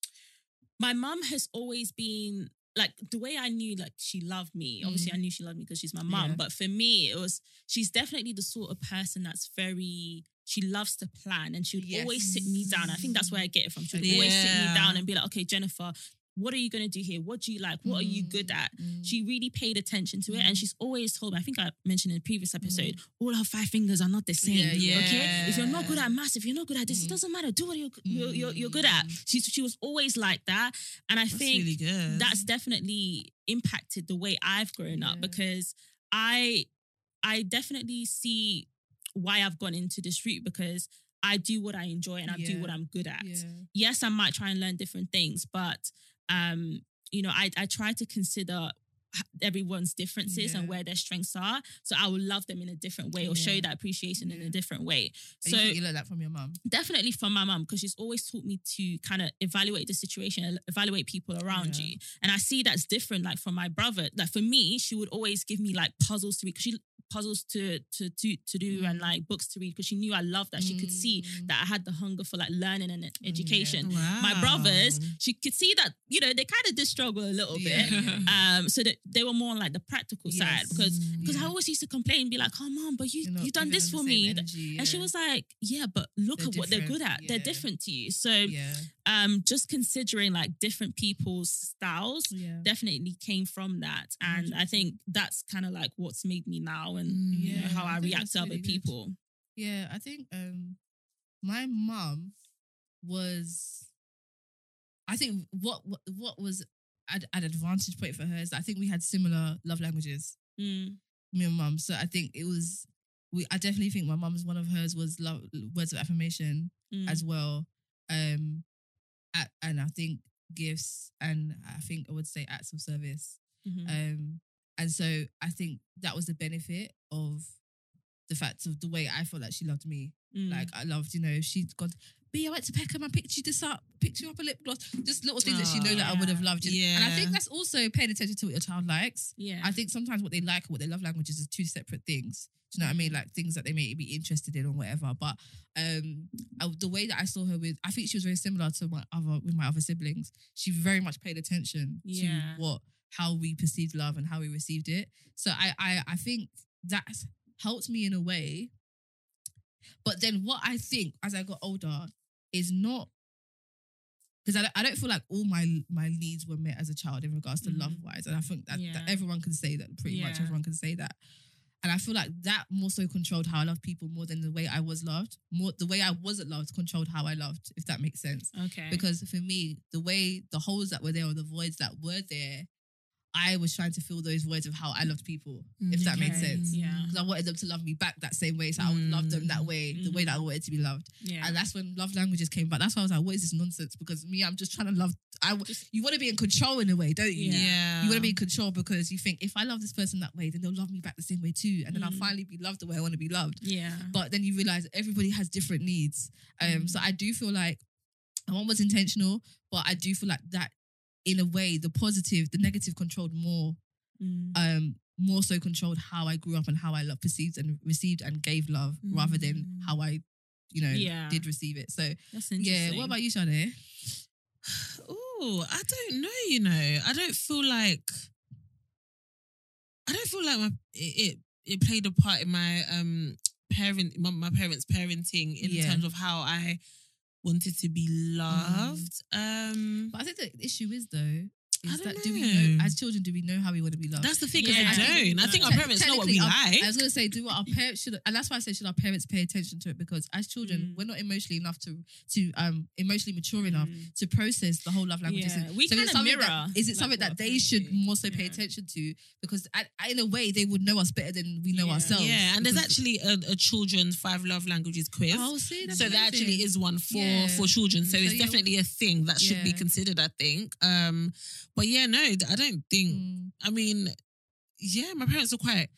my mum has always been like the way I knew like she loved me. Obviously, I knew she loved me because she's my mum. Yeah. But for me, it was she's definitely the sort of person that's very. She loves to plan, and she would Yes. always sit me down. I think that's where I get it from. She would always sit me Yeah. down and be like, "Okay, Jennifer, what are you gonna do here? What do you like? What are you good at?" She really paid attention to it, and she's always told me. I think I mentioned in a previous episode, all her five fingers are not the same. Yeah, yeah. Okay, if you're not good at maths, if you're not good at this, it doesn't matter. Do what you're you're, you're, you're good at. She she was always like that, and I That's think really good. that's definitely impacted the way I've grown up Yeah. because I I definitely see why I've gone into this route because I do what I enjoy and I do Yeah. what I'm good at. Yeah. Yes, I might try and learn different things, but um, you know, I I try to consider h- everyone's differences and Yeah. where their strengths are. So I will love them in a different way or show Yeah. that appreciation in Yeah. a different way. And So you, think you learned that from your mum. definitely from my mum because she's always taught me to kind of evaluate the situation, evaluate people around Yeah. you, and I see that's different. Like from my brother, like for me, she would always give me like puzzles to read because she puzzles to to to to do and like books to read because she knew I loved that. She could see Mm. that I had the hunger for like learning and education. Wow. My brothers, she could see that you know they kind of did struggle a little Yeah, bit. yeah. Um, so that they were more on like the practical side Yes. because because I Yeah. always used to complain and be like, "Oh, mom, but you You're not you done giving this them for the same me." energy, And she yeah. was like, "Yeah, but look They're at what they're good different, at. They're yeah. different to you." So, Yeah. um, just considering like different people's styles Yeah. definitely came from that, and I think that's kind of like what's made me now and Mm. you know, Yeah, how I I, think react that's to other really good. people. Yeah, I think um my mum was I think what what, what was at an advantage point for her is that I think we had similar love languages, Mm. me and mum. So I think it was we I definitely think my mum's one of hers was love words of affirmation Mm. as well. Um a- and I think gifts and I think I would say acts of service. Mhm. Um, and so I think that was the benefit of the fact of the way I felt like she loved me. Mm. Like I loved, you know, she'd gone, B, I went to Peckham, I picked you this up, picked you up a lip gloss, just little things that she know that I would have loved. you know. And I think Yeah. that's also paying attention to what your child likes. yeah, I think sometimes what they like or what their love languages is two separate things. Do you know what I mean? Like things that they may be interested in or whatever. But um, I, the way that I saw her with, I think she was very similar to my other with my other siblings. She very much paid attention Yeah. to what how we perceived love and how we received it. So I I I think that helped me in a way. But then what I think as I got older is not because I, don't- I don't feel like all my my needs were met as a child in regards to Mhm. love wise, and I think that, Yeah. that everyone can say that pretty much Yeah. everyone can say that. And I feel like that more so controlled how I love people more than the way I was loved. More the way I wasn't loved controlled how I loved, if that makes sense. okay, Because for me, the way the holes that were there or the voids that were there, I was trying to fill those voids of how I loved people, if that makes Okay. sense. Yeah. Because I wanted them to love me back that same way. So I would love them that way, the way that I wanted to be loved. yeah, And that's when love languages came back. That's why I was like, what is this nonsense? Because me, I'm just trying to love. I, w- you want to be in control in a way, don't you? Yeah. You want to be in control because you think if I love this person that way, then they'll love me back the same way too. And then I'll Mm. finally be loved the way I want to be loved. yeah, But then you realize everybody has different needs. Um, Mm. So I do feel like one was intentional, but I do feel like that in a way, the positive, the negative controlled more, Mm. um, more so controlled how I grew up and how I love, perceived and received and gave love rather than how I, you know, Yeah. did receive it. So that's yeah, interesting. what about you, Sade? Oh, I don't know. You know, I don't feel like I don't feel like my it it, it played a part in my um parent my, my parents' parenting in Yeah. terms of how I wanted to be loved. Um, But I think the issue is though, I Is don't that do we know. know as children? Do we know how we want to be loved? That's the thing. Yeah. Is I don't. I think our Te- parents know what we technically, our- like. I was gonna say, do what our parents should, and that's why I said, should our parents pay attention to it? Because as children, Mm. we're not emotionally enough to to um emotionally mature enough Mm. to process the whole love languages. Yeah. And We so is it kinda something mirror, that, is it like, something what that they parents should do. more so pay Yeah. attention to? Because at, in a way, they would know us better than we know Yeah. ourselves. Yeah, and there's Because- actually a, a children's five love languages quiz. Oh, see, that's so there amazing. actually is one for Yeah. for children. So, So it's yeah. definitely a thing that should be Yeah. considered, I think. Um, but yeah, no, I don't think. Mm. I mean, yeah, my parents are quite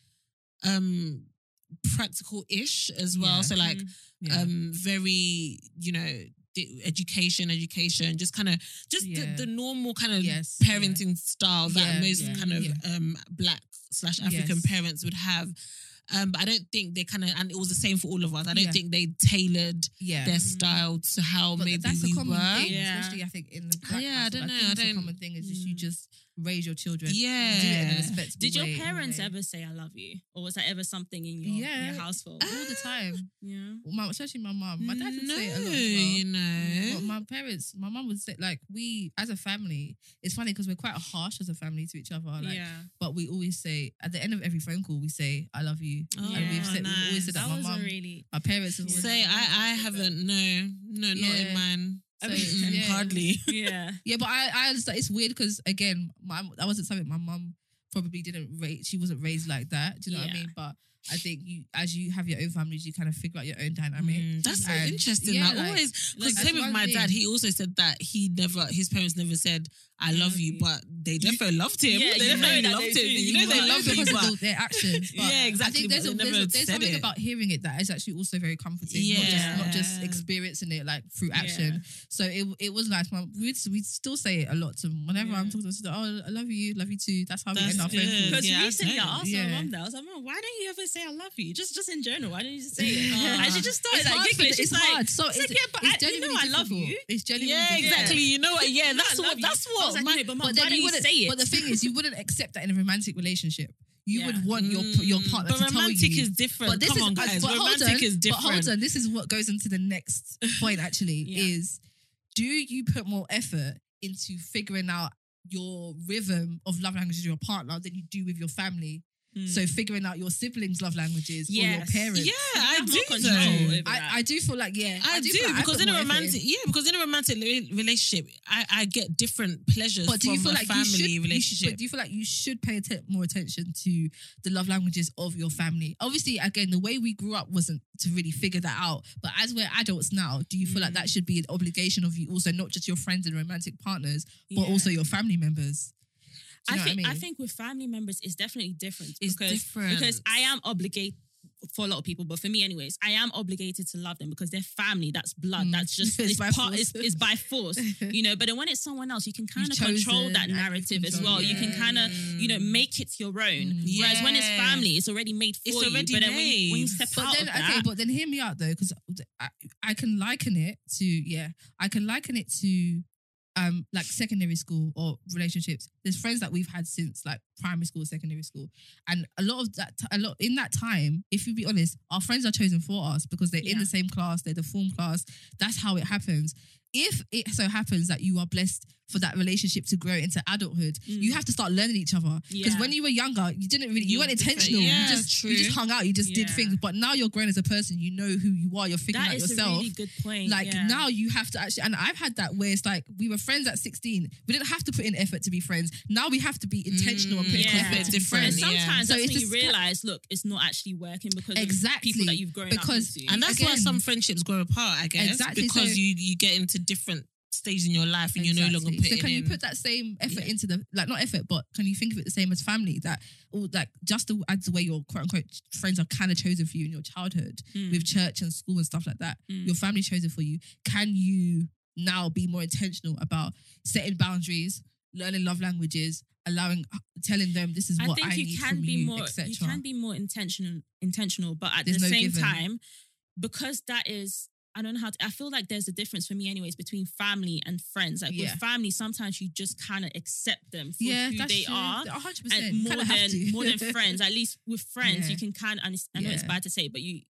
um practical-ish as well. Yeah. So like, Mm. Yeah. um, very, you know, di- education, education, just kind of just Yeah. the, the normal kind of Yes, parenting style that Yeah, most yeah, kind of yeah. um black slash African Yes. parents would have. Um, but I don't think they kind of, and it was the same for all of us. I don't Yeah. think they tailored yeah. their style to how But maybe that's we a common were. thing, Yeah. especially I think in the black yeah, I household. don't know, think I that's a don't- common thing is just you Mm. just raise your children. Yeah. Do it in a respectable Did your way, in a parents way. ever say "I love you," or was that ever something in your, Yeah. your household? all the time? Yeah. My, especially my mum. My dad would no, say it a lot as well. you know. But my parents, my mum would say, like, we as a family, it's funny because we're quite harsh as a family to each other. Like, yeah. but we always say, at the end of every phone call, we say, I love you. Oh, and we've, said, we've always nice. said that. That My was a mum, really. my parents have always Say, I, I haven't, no, no, not Yeah. in mine. So, Mm, yeah. Hardly. Yeah. Yeah, but I, I understand. It's weird because, again, my, that wasn't something my mum probably didn't raise. She wasn't raised like that. Do you know what I Yeah. mean? But I think you, as you have your own families, you kind of figure out your own dynamic. Mm, that's so And, interesting. yeah, like, like- always, because like, same that's with one my dad, thing. he also said that he never, his parents never said, I love you, but they definitely loved him. Yeah, they you know definitely that loved they him. do. You know You they know love him, because but of their actions. But Yeah, exactly, I think there's, but a, they there's, never a, there's said something it. about hearing it that is actually also very comforting. Not just not just Yeah. experiencing it like through action. So it it was nice. My, we'd we still say it a lot to whenever I'm Yeah. talking to sister. Oh, I love you, love you too. That's how we That's end our phone good. calls. Because Yeah, recently I totally. asked Yeah. my mum that. I was like, "Mum, why don't you ever say I love you? Just just in general. Why don't you just say it?" Uh, and she just started It's like hard for giggling. the- She's it's like, hard. So I was like, it's- "Yeah, but it's I, you know genuinely I love difficult. you." It's genuinely yeah, difficult. exactly. You know what? Yeah, You know that's I love what. you. That's I was what. like, my, "No, but mum, But then why you don't you wouldn't say it?" But the thing is, you wouldn't accept that in a romantic relationship. You Yeah. would want your your Mm, partner but to tell romantic you. is different. But this Come is on, uh, guys. but hold Romantic on, is But hold different. on, this is what goes into the next point. Actually, Yeah. is do you put more effort into figuring out your rhythm of love languages with your partner than you do with your family? Mm. So figuring out your siblings' love languages or your Yes. parents. Yeah, I have do more control though. over that. I, I do feel like yeah, I, do, feel like I because put in a more effort romantic, yeah, because in a romantic li- relationship, I, I get different pleasures But do from you feel a like family you should, you should- relationship. but do you feel like you should pay atten- more attention to the love languages of your family? Obviously, again, the way we grew up wasn't to really figure that out. But as we're adults now, do you feel like that should be an obligation of you also, not just your friends and romantic partners, but Yeah. also your family members? Do I you know think what I I, mean? think with family members it's definitely different. It's because, different. because I am obligated for a lot of people, but for me anyways, I am obligated to love them because they're family. That's blood. Mm. That's just It's it's, by part. force. It's, it's by force, you know. But then when it's someone else, you can kind of You've control chosen that and you narrative as control- well. You can yeah. kind of you know make it your own. Mm. Whereas when it's Yeah. family, it's already made for It's you. already but then when you, when you made. step But out then, of okay, that, but then hear me out though, because I, I can liken it to, yeah, I can liken it to um like secondary school or relationships. There's friends that we've had since like primary school, secondary school, and a lot of that, a lot in that time, if you be honest, our friends are chosen for us because they're in Yeah. the same class, they're the form class. That's how it happens. If it so happens that you are blessed for that relationship to grow into adulthood, Mm. you have to start learning each other. Because Yeah. when you were younger, you didn't really, you, You weren't were different. intentional. Yeah, you just you just true. hung out, you just did Yeah. things. But now you're grown as a person, you know who you are, you're figuring that out is yourself. a really good point. Like yeah. now you have to actually, and I've had that where it's like we were friends at sixteen. We didn't have to put in effort to be friends. Now we have to be intentional and put in Mm, yeah. effort to be different, And friends. yeah. sometimes So that's it's when you just- realize, look, it's not actually working because Exactly. of people that you've grown Because- up into. And that's why Again- some friendships grow apart, I guess. Exactly, Because so- you you get into different stages in your life and you're no longer Exactly. putting So can you in. put that same effort Yeah. into the, like not effort, but can you think of it the same as family? That or like just the, as the way your quote unquote friends are kind of chosen for you in your childhood Mm. with church and school and stuff like that. Mm. Your family chosen for you. Can you now be more intentional about setting boundaries, learning love languages, allowing, telling them this is I what think I you need can from be you, more et cetera. you can be more intentional intentional, but at There's the no same given. time, because that is I don't know how to, I feel like there's a difference for me anyways between family and friends. Like Yeah. with family, sometimes you just kind of accept them for yeah, who that's they true. are. one hundred percent. And more Kinda have than to. more than friends, at least with friends, Yeah. you can kind of. I know it's Yeah. bad to say, but you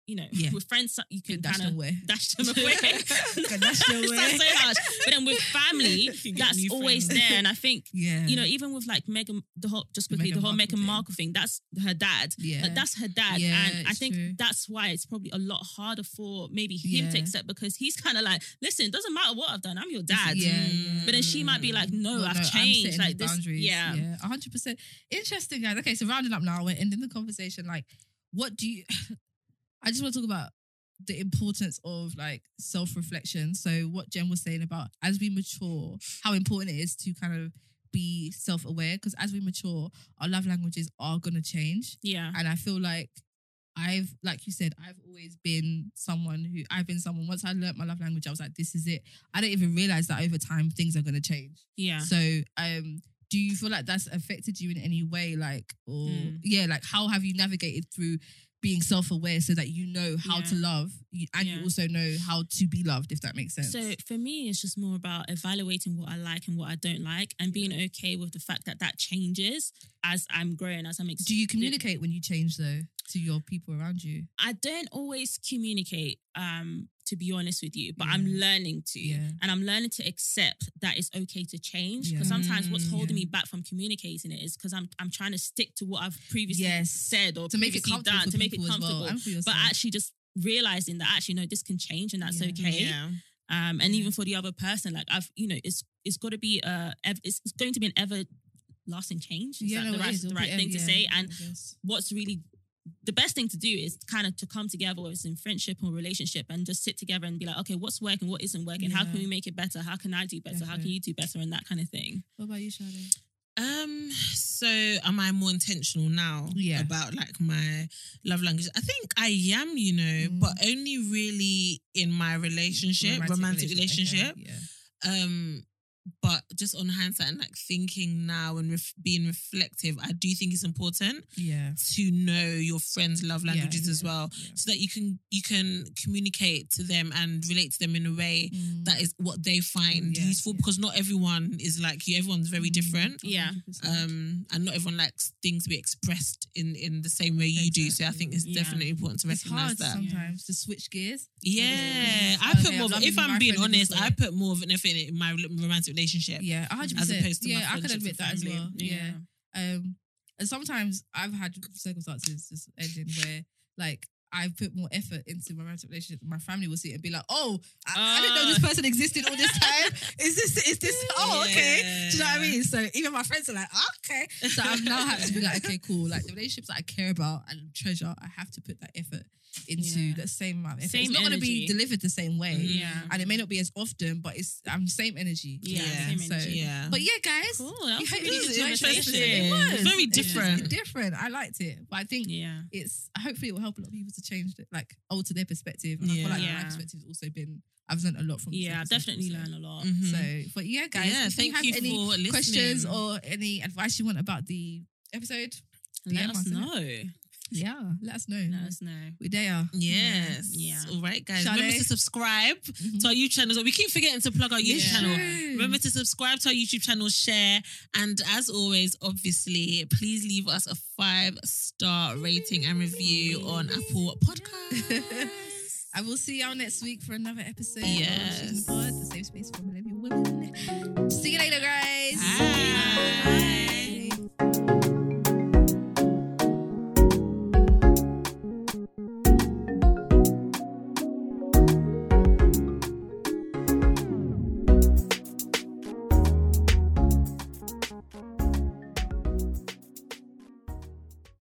you know, Yeah. with friends, you can Dash kind them of away. dash them away. Can dash them It away. sounds so harsh. But then with family, Get that's new always friends. there. And I think, Yeah. you know, even with like Meghan, the whole, just The quickly, the Meghan whole Markle Meghan thing. Markle thing, that's her dad. Yeah. Like, that's her dad. Yeah, and I it's think true. that's why it's probably a lot harder for maybe him to Yeah. accept, because he's kind of like, listen, it doesn't matter what I've done, I'm your dad. Yeah, yeah. But then she might be like, no, Well, I've no, I'm changed. setting Like these this, boundaries. yeah. yeah, one hundred percent. Interesting, guys. Okay, so rounding up now, we're ending the conversation. Like, what do you? I just want to talk about the importance of like self-reflection. So, what Jen was saying about as we mature, how important it is to kind of be self-aware, because as we mature, our love languages are gonna change, Yeah. and I feel like. I've, like you said, I've always been someone who, I've been someone, once I learnt my love language, I was like, this is it. I don't even realize that over time, things are going to change. Yeah. So, um, do you feel like that's affected you in any way? Like, or, Mm. yeah, like how have you navigated through being self-aware so that you know how Yeah. to love you, and Yeah. you also know how to be loved, if that makes sense? So for me, it's just more about evaluating what I like and what I don't like, and being okay with the fact that that changes as I'm growing, as I'm. Ex- do you communicate when you change though to your people around you? I don't always communicate, um, to be honest with you, but I'm Yeah. learning to, Yeah. and I'm learning to accept that it's okay to change. Because Yeah. sometimes what's Mm, holding yeah. me back from communicating it is because I'm I'm trying to stick to what I've previously Yes. said or To make it previously comfortable done for to make it people as well, comfortable. and for But yourself. actually, just realizing that actually no, this can change and that's Yeah. okay. Yeah. Um, and Yeah. even for the other person, like I've, you know, it's it's got to be uh, ev- it's, it's going to be an ever lasting change. Is yeah, that no, the it right is. the It'll right be- thing to yeah, say? I And guess. what's really the best thing to do is kind of to come together, whether it's in friendship or relationship, and just sit together and be like, okay, what's working, what isn't working? How Yeah. can we make it better? How can I do better? How can Definitely. you do better? And that kind of thing. What about you, Shade? Um, so am I more intentional now Yeah. about like my love language? I think I am, you know, Mm. but only really in my relationship, romantic, relationship. Okay, yeah. Um, but just on hindsight and like thinking now and ref- being reflective, I do think it's important Yeah. to know your friends' love Yeah, languages as yeah, well, yeah. so that you can you can communicate to them and relate to them in a way Mm. that is what they find Yeah, useful. yeah. Because not everyone is like you. Everyone's very different. Yeah. one hundred percent. Um, and not everyone likes things to be expressed in, in the same way you do. So I think it's Exactly. definitely important to It's recognize hard that. sometimes to switch gears. Yeah, I Okay, put I'm more. Of, loving if my I'm being friend in this honest, way. I put more of an effort in my romantic relationship. Yeah, one hundred As percent. opposed to my Yeah, I can friendships admit and that as family. well. Yeah. Um, and sometimes I've had circumstances just ending where like I put more effort into my romantic relationship. My family will see it and be like, "Oh, I, I didn't know this person existed all this time. Is this? Is this? Oh, okay. Do you know what I mean?" So even my friends are like, "Okay." So I've now had to be like, "Okay, cool." Like the relationships that I care about and treasure, I have to put that effort into Yeah. the same amount. Of effort. Same it's not going to be energy. delivered the same way, Yeah. and it may not be as often, but it's um same energy. Yeah, Yeah. same So- energy. Yeah. But yeah, guys, Cool. That you was a hope really you good enjoyed this conversation. episode. It was. It's very It's different. different. I liked it, but I think Yeah. it's hopefully it will help a lot of people to change, it, like alter their perspective. And I feel like Yeah. my perspective has also been. I've learned a lot from. this Yeah, I've episode definitely also. learned a lot. Mhm. So, but yeah, guys, Yeah, if thank you have you any for listening. questions or any advice you want about the episode, Let D M us us, innit? know. yeah, let us know. Let us know. We're there. Yes. Yeah. All right, guys. Shall Remember I? to subscribe Mhm. to our YouTube channel. We keep forgetting to plug our YouTube Yeah. channel. True. Remember to subscribe to our YouTube channel, share, and as always, obviously, please leave us a five star rating and review on Apple Podcasts. I will see y'all next week for another episode. Yes. Of She's in the Pod, the safe space for millennial women. See you later, guys.